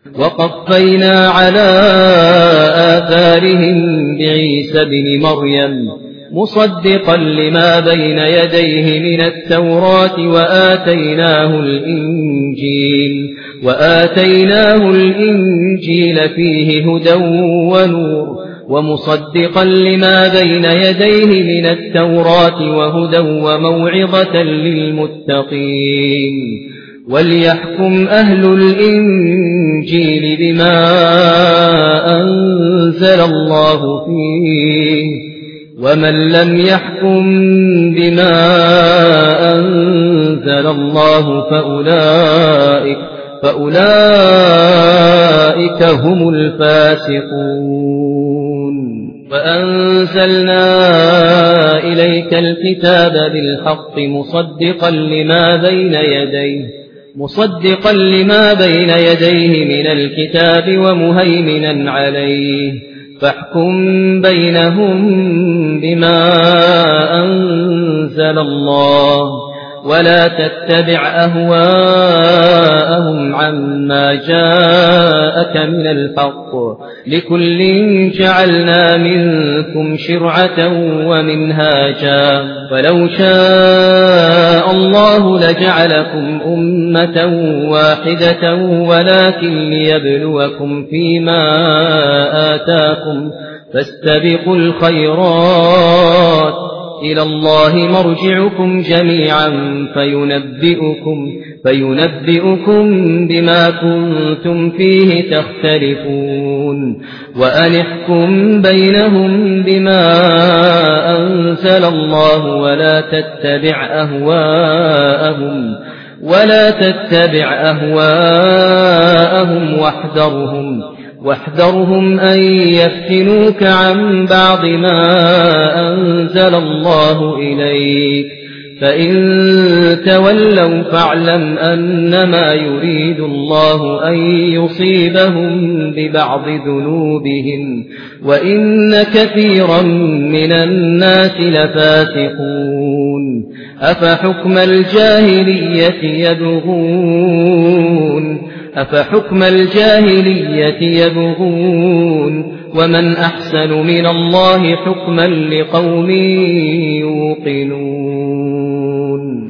وقفينا على آثارهم بعيسى بن مريم مصدقا لما بين يديه من التوراة وآتيناه الإنجيل فيه هدى ونور ومصدقا لما بين يديه من التوراة وهدى وموعظة للمتقين وليحكم أهل الإنجيل بما أنزل الله فيه ومن لم يحكم بما أنزل الله فأولئك هم الفاسقون. وأنزلنا إليك الكتاب بالحق مصدقا لما بين يديه من الكتاب ومهيمنا عليه فاحكم بينهم بما أنزل الله ولا تتبع أهواءهم عما جاءك من الحق لكل جعلنا منكم شرعة ومنهاجا ولو شاء الله لجعلكم أمة واحدة ولكن ليبلوكم فيما آتاكم فاستبقوا الخيرات إلى الله مرجعكم جميعا فينبئكم بما كنتم فيه تختلفون وأن احكم بينهم بما أنزل الله ولا تتبع أهواءهم واحذرهم أن يفتنوك عن بعض ما أنزل الله إليك فإن تولوا فاعلم أنما يريد الله أن يصيبهم ببعض ذنوبهم وإن كثيرا من الناس لفاسقون أفحكم الجاهلية يبغون ومن أحسن من الله حكما لقوم يوقنون.